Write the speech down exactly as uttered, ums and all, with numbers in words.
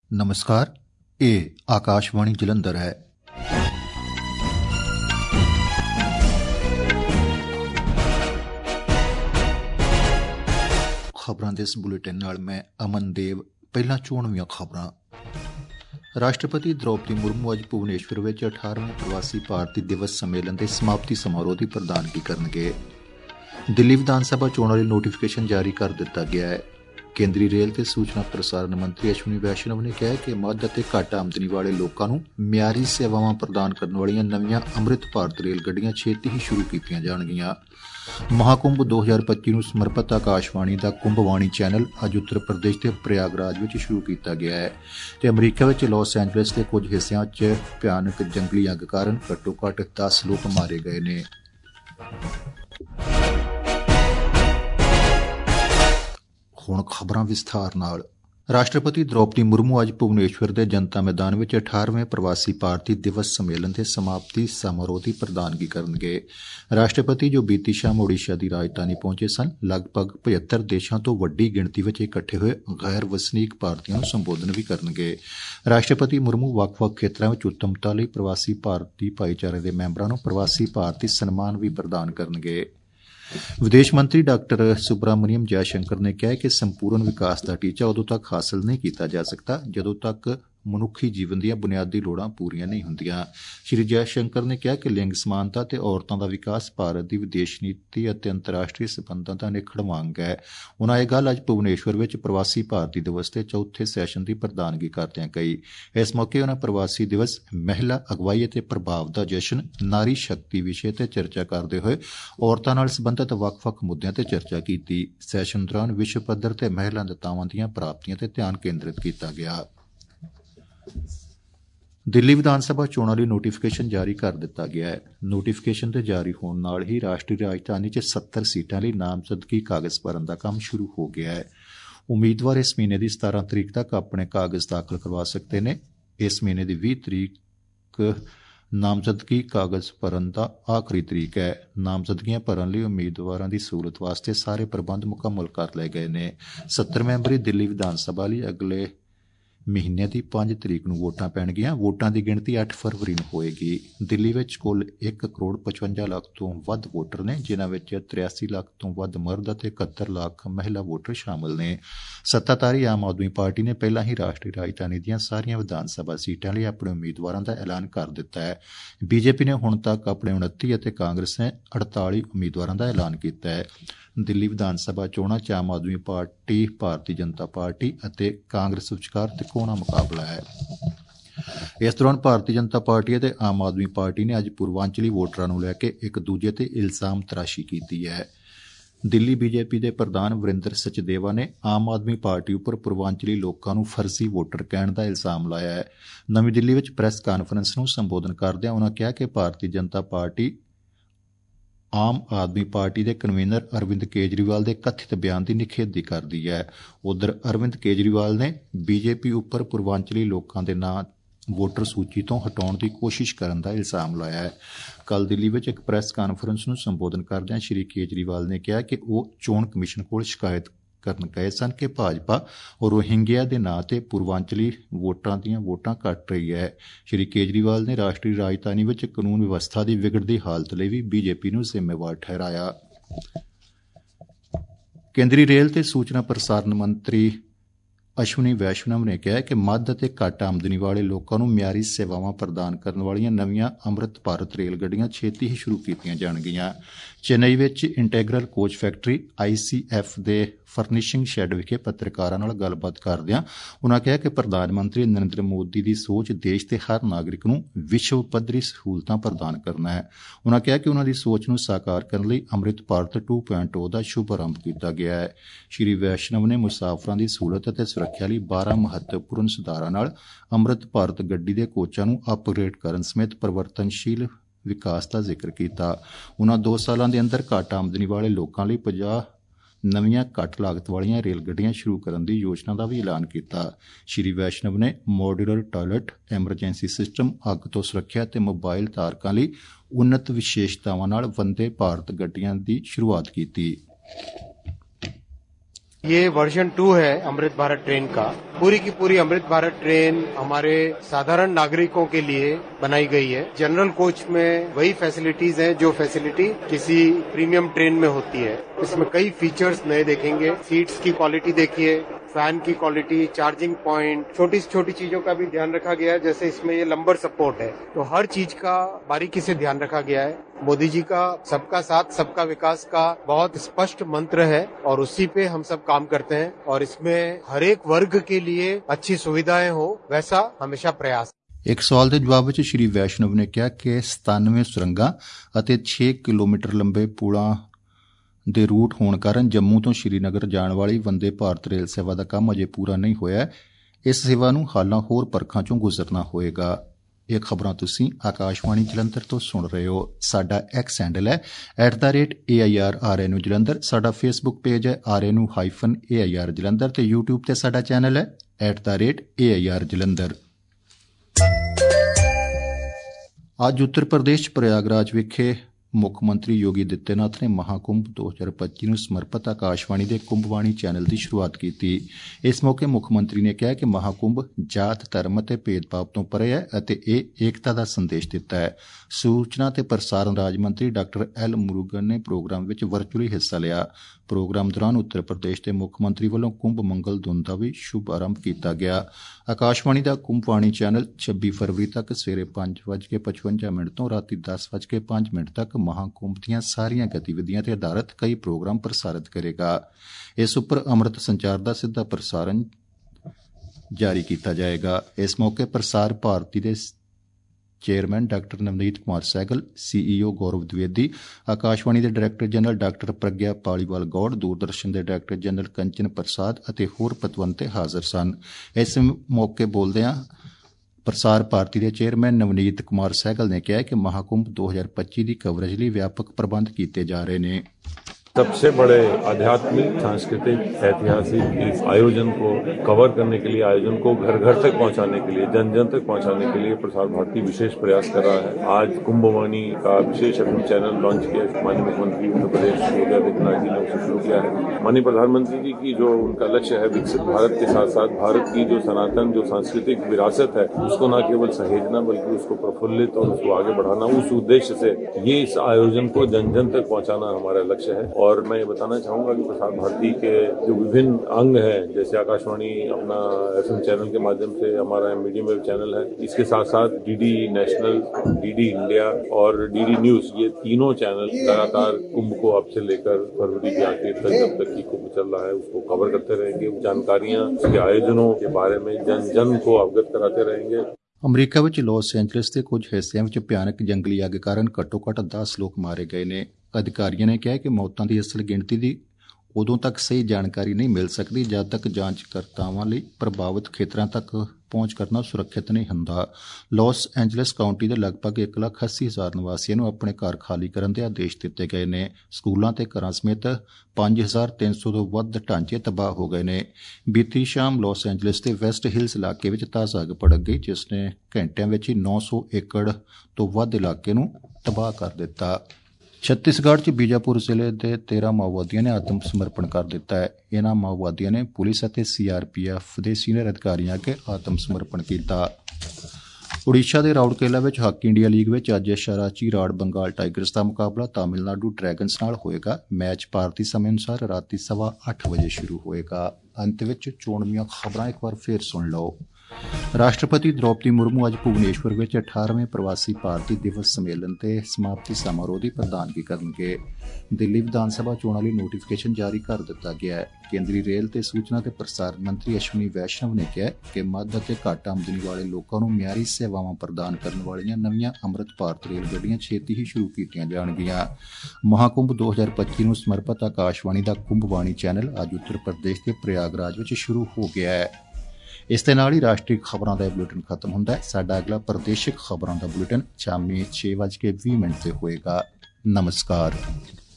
नमस्कार, ये आकाशवाणी जलंधर है। खबरां दे इस बुलेटिन नाल मैं अमन देव। पहला चोणवीं खबरां। राष्ट्रपति द्रौपदी मुर्मू अज भुवनेश्वर विच अठारहवें प्रवासी भारती दिवस सम्मेलन के समाप्ति समारोह की प्रधानगी करनगे। दिल्ली विधान सभा चोणां लई नोटिफिकेशन जारी कर दिता गया है। केंद्रीय रेल ते सूचना प्रसारण मंत्री अश्विनी वैष्णव ने कहा कि मध्य ते घट आमदनी वाले लोगों को मियारी सेवावां प्रदान करने वाली नवीं अमृत भारत रेल गड्डियां छेती ही शुरू कीतियां जाणगियां। महाकुंभ दो हज़ार पच्ची नूं समर्पित आकाशवाणी का कुंभवाणी चैनल अज उत्तर प्रदेश के प्रयागराज में शुरू किया गया है ते अमरीका में लॉस एंजलिस के कुछ हिस्सों च भयानक जंगली अग कारण घट्टो घट्ट दस लोग मारे गए ने। हुण खबरां विस्तार नाल। राष्ट्रपति द्रौपदी मुर्मू अज भुवनेश्वर के जनता मैदान में अठारहवें प्रवासी भारती दिवस सम्मेलन के समाप्ति समारोह की प्रधानगी करनगे। राष्ट्रपति जो बीती शाम ओडिशा की राजधानी पहुंचे सन, लगभग पचहत्तर देशों तो वड्डी गिणती में इकट्ठे हुए गैर वसनीक भारतीयों संबोधन भी करनगे। राष्ट्रपति मुर्मू वख-वख खेत्रों में उत्तमता लई प्रवासी भारती भाईचारे के मैंबरां नूं प्रवासी भारती सम्मान भी प्रदान करनगे। विदेश मंत्री डॉक्टर सुब्रमण्यम जयशंकर ने कहा कि संपूर्ण विकास का टीचा उदों तक हासिल नहीं किया जा सकता जदों तक मनुखी जीवन दी बुनियादी लोड़ां पूरीआं नहीं हुंदियां। श्री जयशंकर ने कहा कि लिंग समानता ते औरतां दा विकास भारत दी विदेश नीति अते अंतर्राष्ट्रीय संबंधां दा निखड़ मंग है। उन्हां इह गल अज भुवनेश्वर विच प्रवासी भारती दिवस के चौथे सैशन की प्रधानगी करदिआं कही। इस मौके उन्हां प्रवासी दिवस, महिला अगवाई अते प्रभाव दा जशन, नारी शक्ति विषय ते चर्चा करदे होए औरतां नाल संबंधित वख-वख मुद्दिआं ते चर्चा कीती। सैशन दौरान विश्व पद्धर ते महिला नेतावां दीआं प्राप्तियां ते ध्यान केंद्रित किया गया। दिल्ली विधान सभा चोणां लई नोटिफिकेशन जारी कर दिता गया है। नोटिफिकेशन के जारी होने नाल ही राष्ट्रीय राजधानी च सत्तर सीटां लई नामजदगी कागज भरन का काम शुरू हो गया है। उम्मीदवार इस महीने की सतारह तरीक तक अपने कागज दाखिल करवा सकते हैं। इस महीने की बीस तरीक नामजदगी कागज भरन का आखिरी तरीक है। नामजदगियां भरन लई उम्मीदवारां दी सहूलत वास्ते सारे प्रबंध मुकम्मल कर लए गए ने। सत्तर मैंबरी दिल्ली विधान सभा लई अगले महीने की पांच तरीक नूं वोटां पैणगियां। वोटां की गिणती अठ फरवरी नूं होएगी। दिल्ली विच कुल एक करोड़ पचवंजा लाख तो वध वोटर ने, जिन्हां विच तिरासी लाख तो वध मर्द अते इकहत्तर लाख महिला वोटर शामिल ने। सत्ताधारी आम आदमी पार्टी ने पहला ही राष्ट्रीय राजधानी दीआं सारियां विधान सभा सीटां लई अपने उम्मीदवारां दा ऐलान कर दिता है। बीजेपी ने हुण तक अपने उनतीस अते कांग्रेस ने अड़ताली उम्मीदवारां दा ऐलान किया है। दिल्ली विधान सभा चोणां च आम आदमी पार्टी, भारतीय जनता पार्टी अते कांग्रेस विचकार तिकोना मुकाबला है। इस दौरान भारतीय जनता पार्टी अते आम आदमी पार्टी ने अज पूर्वांचली वोटरां नूं लैके एक दूजे ते इल्जाम तराशी की है। दिल्ली बीजेपी के प्रधान वरिंदर सचदेवा ने आम आदमी पार्टी उपर पूर्वांचली लोगों को फर्जी वोटर कहण का इल्जाम लाया है। नवीं दिल्ली विच प्रैस कानफ्रेंस नूं संबोधन करदिआं उन्होंने कहा कि भारतीय जनता पार्टी आम आदमी पार्टी के कन्वीनर अरविंद केजरीवाल के कथित बयान की निखेधी करती है। उधर अरविंद केजरीवाल ने बीजेपी उपर पूर्वांचली लोगों के नां वोटर सूची तो हटाने की कोशिश करने का इल्जाम लाया है। कल दिल्ली में एक प्रैस कानफ्रेंस को संबोधन करदे श्री केजरीवाल ने कहा कि वो चोण कमीशन को शिकायत करन गए सन कि भाजपा और रोहिंग्या के नां ते पूर्वांचली वोटां दीआं वोटां कट रही है। श्री केजरीवाल ने राष्ट्रीय राजधानी में कानून व्यवस्था की विगड़दी हालत लई भी बीजेपी नूं जिम्मेवार ठहराया। केंद्रीय रेल ते सूचना प्रसारण मंत्री अश्विनी वैष्णव ने कहा कि मध्य ते घट आमदनी वाले लोगों को मियारी सेवावां प्रदान करने वाली नवीं अमृत भारत रेल गड्डियां छेती ही शुरू कीतियां जाणगियां। चेन्नई विच integral coach factory I C F दे फर्निशिंग शैड विखे पत्रकारां नाल गलबात करदिआं उन्होंने कहा कि प्रधानमंत्री नरेंद्र मोदी की सोच देश के हर नागरिक नूं विश्व पद्धरी सहूलतां प्रदान करना है। उन्होंने कहा कि उन्होंने सोच नूं साकार करने लई Amrit Bharat two point O का शुभारंभ किया गया है। श्री वैष्णव ने मुसाफरां की सहूलत अते सुरक्षा लई बारह महत्वपूर्ण सुधारां नाल अमृत भारत गड्डी के कोचां नूं अपग्रेड करन समेत परिवर्तनशील विकास का जिक्र किया। उन्होंने दो सालों के अंदर घट आमदनी वाले लोगों लिए पचास नवीं घट लागत वाली रेल गड्डियां शुरू करने की योजना का भी ऐलान किया। श्री वैष्णव ने मॉड्यूलर टॉयलेट, एमरजेंसी सिस्टम, अग तो सुरक्षा ते मोबाइल तारकां लई उन्नत विशेषतावां नाल वंदे भारत गड्डियां की शुरुआत की। ये वर्जन टू है अमृत भारत ट्रेन का। पूरी की पूरी अमृत भारत ट्रेन हमारे साधारण नागरिकों के लिए बनाई गई है। जनरल कोच में वही फैसिलिटीज हैं जो फैसिलिटी किसी प्रीमियम ट्रेन में होती है। इसमें कई फीचर्स नए देखेंगे। सीट्स की क्वालिटी देखिए, फैन की क्वालिटी, चार्जिंग पॉइंट, छोटी से छोटी चीजों का भी ध्यान रखा गया है। जैसे इसमें ये लंबर सपोर्ट है, तो हर चीज का बारीकी से ध्यान रखा गया है। मोदी जी का सबका साथ सबका विकास का बहुत स्पष्ट मंत्र है और उसी पे हम सब काम करते हैं और इसमें हर एक वर्ग के लिए अच्छी सुविधाएं हो, वैसा हमेशा प्रयास। एक सवाल के जवाब में श्री वैष्णव ने कहा कि सतानवे सुरंगां ਅਤੇ छे किलोमीटर लंबे पुलां ਦੇ ਰੂਟ ਹੋਣ ਕਾਰਨ ਜੰਮੂ ਤੋਂ ਸ਼੍ਰੀਨਗਰ ਜਾਣ ਵਾਲੀ ਵੰਦੇ ਭਾਰਤ ਰੇਲ ਸੇਵਾ ਦਾ ਕੰਮ ਅਜੇ ਪੂਰਾ ਨਹੀਂ ਹੋਇਆ। ਇਸ ਸੇਵਾ ਨੂੰ ਹਾਲਾਂ ਹੋਰ ਪਰਖਾਂ ਚੋਂ ਗੁਜ਼ਰਨਾ ਹੋਏਗਾ। ਇਹ ਖਬਰਾਂ ਤੁਸੀਂ ਆਕਾਸ਼ਵਾਣੀ ਜਲੰਧਰ ਤੋਂ ਸੁਣ ਰਹੇ ਹੋ। ਸਾਡਾ ਐਕਸ ਹੈਂਡਲ ਹੈ at the rate A I R R N U Jalandhar. ਸਾਡਾ ਫੇਸਬੁੱਕ ਪੇਜ ਹੈ R N U hyphen A I R Jalandhar ਤੇ ਯੂਟਿਊਬ ਤੇ ਸਾਡਾ ਚੈਨਲ ਹੈ at the rate A I R Jalandhar. ਅੱਜ ਉੱਤਰ ਪ੍ਰਦੇਸ਼ ਚ ਪ੍ਰਯਾਗਰਾਜ ਵਿਖੇ ਮੁੱਖ ਮੰਤਰੀ ਯੋਗੀ ਆਦਿੱਤਿਆਨਾਥ ਨੇ ਮਹਾਕੁੰਭ ਦੋ ਹਜ਼ਾਰ ਪੱਚੀ ਨੂੰ ਸਮਰਪਿਤ ਆਕਾਸ਼ਵਾਣੀ ਦੇ ਕੁੰਭਵਾਣੀ ਚੈਨਲ ਦੀ ਸ਼ੁਰੂਆਤ ਕੀਤੀ। ਇਸ ਮੌਕੇ ਮੁੱਖ ਮੰਤਰੀ ਨੇ ਕਿਹਾ ਕਿ ਮਹਾਕੁੰਭ ਜਾਤ ਧਰਮ ਅਤੇ ਭੇਦਭਾਵ ਤੋਂ ਪਰੇ ਹੈ ਅਤੇ ਇਹ ਏਕਤਾ ਦਾ ਸੰਦੇਸ਼ ਦਿੱਤਾ ਹੈ। ਸੂਚਨਾ ਤੇ ਪ੍ਰਸਾਰਣ ਰਾਜ ਮੰਤਰੀ ਡਾਕਟਰ ਐਲ ਮੁਰੂਗਨ ਨੇ ਪ੍ਰੋਗਰਾਮ ਵਿੱਚ ਵਰਚੁਅਲੀ ਹਿੱਸਾ ਲਿਆ। ਪ੍ਰੋਗਰਾਮ ਦੌਰਾਨ ਉੱਤਰ ਪ੍ਰਦੇਸ਼ ਦੇ ਮੁੱਖ ਮੰਤਰੀ ਵੱਲੋਂ ਕੁੰਭ ਮੰਗਲ ਧੁਨ ਦਾ ਵੀ ਸ਼ੁਭ ਆਰੰਭ ਕੀਤਾ ਗਿਆ। ਆਕਾਸ਼ਵਾਣੀ ਦਾ ਕੁੰਭਵਾਣੀ ਚੈਨਲ ਛੱਬੀ ਫਰਵਰੀ ਤੱਕ ਸਵੇਰੇ ਪੰਜ ਵੱਜ ਕੇ ਪਚਵੰਜਾ ਮਿੰਟ ਤੋਂ ਰਾਤੀ ਦਸ ਵੱਜ ਕੇ ਪੰਜ ਮਿੰਟ ਤੱਕ ਮਹਾਕੁੰਭ ਦੀਆਂ ਸਾਰੀਆਂ ਗਤੀਵਿਧੀਆਂ ਤੇ ਆਧਾਰਿਤ ਕਈ ਪ੍ਰੋਗਰਾਮ ਪ੍ਰਸਾਰਿਤ ਕਰੇਗਾ। ਇਸ ਉੱਪਰ ਅੰਮ੍ਰਿਤ ਸੰਚਾਰ ਦਾ ਸਿੱਧਾ ਪ੍ਰਸਾਰਣ ਜਾਰੀ ਕੀਤਾ ਜਾਏਗਾ। ਇਸ ਮੌਕੇ ਪ੍ਰਸਾਰ ਭਾਰਤੀ ਦੇ chairman doctor Navneet Kumar Sehgal, CEO Gaurav Dwivedi, Akashvani ਦੇ director general doctor Pragya Paliwal Gaur, Doordarshan ਦੇ ਡਾਇਰੈਕਟਰ ਜਨਰਲ ਕੰਚਨ ਪ੍ਰਸਾਦ ਅਤੇ ਹੋਰ ਪਤਵੰਤੇ ਹਾਜ਼ਰ ਸਨ। ਇਸ ਮੌਕੇ ਬੋਲਦਿਆਂ ਪ੍ਰਸਾਰ ਭਾਰਤੀ ਦੇ ਚੇਅਰਮੈਨ ਨਵਨੀਤ ਕੁਮਾਰ ਸਹਿਗਲ ਨੇ ਕਿਹਾ ਕਿ ਮਹਾਕੁੰਭ ਦੋ ਹਜ਼ਾਰ ਪੱਚੀ ਦੀ ਕਵਰੇਜ ਲਈ ਵਿਆਪਕ ਪ੍ਰਬੰਧ ਕੀਤੇ ਜਾ ਰਹੇ ਨੇ। सबसे बड़े आध्यात्मिक, सांस्कृतिक, ऐतिहासिक इस आयोजन को कवर करने के लिए, आयोजन को घर घर तक पहुंचाने के लिए, जन जन तक पहुंचाने के लिए प्रसार भारती विशेष प्रयास कर रहा है। आज कुंभवाणी का विशेष एफएम चैनल लॉन्च किया। माननीय मुख्यमंत्री उत्तर प्रदेश योगी आदित्यनाथ जी ने उसे शुरू किया है। माननीय प्रधानमंत्री जी की जो उनका लक्ष्य है विकसित भारत के साथ साथ भारत की जो सनातन जो सांस्कृतिक विरासत है उसको न केवल सहेजना बल्कि उसको प्रफुल्लित और उसको आगे बढ़ाना, उस उद्देश्य से ये इस आयोजन को जन जन तक पहुंचाना हमारा लक्ष्य है। और मैं ये बताना चाहूंगा कि प्रसार भारती के जो विभिन्न अंग हैं, जैसे आकाशवाणी अपना एफएम चैनल के माध्यम से हमारा मीडियम वेव चैनल है, इसके साथ साथ डीडी नेशनल, डीडी इंडिया और डीडी न्यूज, ये तीनों चैनल लगातार कुंभ को अब से लेकर फरवरी के आखिर तक जब तक की कुंभ चल रहा है उसको कवर करते रहेंगे। जानकारियां उसके आयोजनों के बारे में जन जन को अवगत कराते रहेंगे। ਅਮਰੀਕਾ ਵਿੱਚ ਲਾਸ ਐਂਜਲਸ ਦੇ ਕੁਝ ਹਿੱਸਿਆਂ ਵਿੱਚ ਭਿਆਨਕ ਜੰਗਲੀ ਅੱਗ ਕਾਰਨ ਘੱਟੋ ਘੱਟ ਦਸ ਲੋਕ ਮਾਰੇ ਗਏ ਨੇ। ਅਧਿਕਾਰੀਆਂ ਨੇ ਕਿਹਾ ਕਿ ਮੌਤਾਂ ਦੀ ਅਸਲ ਗਿਣਤੀ ਦੀ ਉਦੋਂ ਤੱਕ ਸਹੀ ਜਾਣਕਾਰੀ ਨਹੀਂ ਮਿਲ ਸਕਦੀ ਜਦ ਤੱਕ ਜਾਂਚਕਰਤਾਵਾਂ ਲਈ ਪ੍ਰਭਾਵਿਤ ਖੇਤਰਾਂ ਤੱਕ ਪਹੁੰਚ ਕਰਨਾ ਸੁਰੱਖਿਅਤ ਨਹੀਂ ਹੁੰਦਾ। ਲਾਸ ਐਂਜਲਸ ਕਾਉਂਟੀ ਦੇ ਲਗਭਗ ਇੱਕ ਲੱਖ ਅੱਸੀ ਹਜ਼ਾਰ ਨਿਵਾਸੀਆਂ ਨੂੰ ਆਪਣੇ ਘਰ ਖਾਲੀ ਕਰਨ ਦੇ ਆਦੇਸ਼ ਦਿੱਤੇ ਗਏ ਨੇ। ਸਕੂਲਾਂ ਤੇ ਘਰਾਂ ਸਮੇਤ ਪੰਜ ਹਜ਼ਾਰ ਤਿੰਨ ਸੌ ਤੋਂ ਵੱਧ ਢਾਂਚੇ ਤਬਾਹ ਹੋ ਗਏ ਨੇ। ਬੀਤੀ ਸ਼ਾਮ ਲਾਸ ਐਂਜਲਸ ਦੇ ਵੈਸਟ ਹਿਲਸ ਇਲਾਕੇ ਵਿੱਚ ਤਾਜ਼ਾ ਅੱਗ ਭੜਕ ਗਈ ਜਿਸ ਨੇ ਘੰਟਿਆਂ ਵਿੱਚ ਹੀ ਨੌ ਸੌ ਏਕੜ ਤੋਂ ਵੱਧ ਇਲਾਕੇ ਨੂੰ ਤਬਾਹ ਕਰ ਦਿੱਤਾ। ਛੱਤੀਸਗੜ੍ਹ ਚ ਬੀਜਾਪੁਰ ਜ਼ਿਲ੍ਹੇ ਦੇ ਤੇਰਾਂ ਮਾਓਵਾਦੀਆਂ ਨੇ ਆਤਮ ਸਮਰਪਣ ਕਰ ਦਿੱਤਾ ਹੈ। ਇਨ੍ਹਾਂ ਮਾਓਵਾਦੀਆਂ ਨੇ ਪੁਲਿਸ ਅਤੇ ਸੀ ਆਰ ਪੀ ਐਫ ਦੇ ਸੀਨੀਅਰ ਅਧਿਕਾਰੀਆਂ ਅੱਗੇ ਆਤਮ ਸਮਰਪਣ ਕੀਤਾ। ਉੜੀਸਾ ਦੇ ਰਾਉਰਕੇਲਾ ਵਿੱਚ ਹਾਕੀ ਇੰਡੀਆ ਲੀਗ ਵਿੱਚ ਅੱਜ ਸ਼ਰਾਚੀ ਰਾੜ ਬੰਗਾਲ ਟਾਈਗਰਸ ਦਾ ਮੁਕਾਬਲਾ ਤਾਮਿਲਨਾਡੂ ਡਰੈਗਨਸ ਨਾਲ ਹੋਏਗਾ। ਮੈਚ ਭਾਰਤੀ ਸਮੇਂ ਅਨੁਸਾਰ ਰਾਤੀ ਸਵਾ ਅੱਠ ਵਜੇ ਸ਼ੁਰੂ ਹੋਏਗਾ। ਅੰਤ ਵਿੱਚ ਚੋਣਵੀਆਂ ਖਬਰਾਂ ਇੱਕ ਵਾਰ ਫੇਰ ਸੁਣ ਲਓ। ਰਾਸ਼ਟਰਪਤੀ ਦ੍ਰੌਪਦੀ ਮੁਰਮੂ ਅੱਜ ਭੁਵਨੇਸ਼ਵਰ ਵਿੱਚ ਅਠਾਰਵੇਂ ਪ੍ਰਵਾਸੀ ਭਾਰਤੀ ਦਿਵਸ ਸੰਮੇਲਨ ਤੇ ਸਮਾਪਤੀ ਸਮਾਰੋਹ ਦੀ ਪ੍ਰਧਾਨਗੀ ਕਰਨਗੇ। ਦਿੱਲੀ ਵਿਧਾਨ ਸਭਾ ਚੋਣਾਂ ਲਈ ਨੋਟੀਫਿਕੇਸ਼ਨ ਜਾਰੀ ਕਰ ਦਿੱਤਾ ਗਿਆ ਹੈ। ਕੇਂਦਰੀ ਰੇਲ ਤੇ ਸੂਚਨਾ ਤੇ ਪ੍ਰਸਾਰਣ ਮੰਤਰੀ ਅਸ਼ਵਨੀ ਵੈਸ਼ਨਵ ਨੇ ਕਿਹਾ ਕਿ ਮੱਧ ਅਤੇ ਘੱਟ ਆਮਦਨੀ ਵਾਲੇ ਲੋਕਾਂ ਨੂੰ ਮਿਆਰੀ ਸੇਵਾਵਾਂ ਪ੍ਰਦਾਨ ਕਰਨ ਵਾਲੀਆਂ ਨਵੀਆਂ ਅੰਮ੍ਰਿਤ ਭਾਰਤ ਰੇਲ ਗੱਡੀਆਂ ਛੇਤੀ ਹੀ ਸ਼ੁਰੂ ਕੀਤੀਆਂ ਜਾਣਗੀਆਂ। ਮਹਾਕੁੰਭ ਦੋ ਹਜ਼ਾਰ ਪੱਚੀ ਨੂੰ ਸਮਰਪਿਤ ਆਕਾਸ਼ਵਾਣੀ ਦਾ ਕੁੰਭਵਾਣੀ ਚੈਨਲ ਅੱਜ ਉੱਤਰ ਪ੍ਰਦੇਸ਼ ਦੇ ਪ੍ਰਯਾਗਰਾਜ ਵਿੱਚ ਸ਼ੁਰੂ ਹੋ ਗਿਆ ਹੈ। ਇਸ ਦੇ ਨਾਲ ਹੀ ਰਾਸ਼ਟਰੀ ਖਬਰਾਂ ਦਾ ਬੁਲੇਟਿਨ ਖਤਮ ਹੁੰਦਾ ਹੈ। ਸਾਡਾ ਅਗਲਾ ਪ੍ਰਦੇਸ਼ਿਕ ਖਬਰਾਂ ਦਾ ਬੁਲੇਟਿਨ ਸ਼ਾਮੀ ਛੇ ਵੱਜ ਕੇ ਵੀਹ ਮਿੰਟ ਤੇ ਹੋਏਗਾ। ਨਮਸਕਾਰ।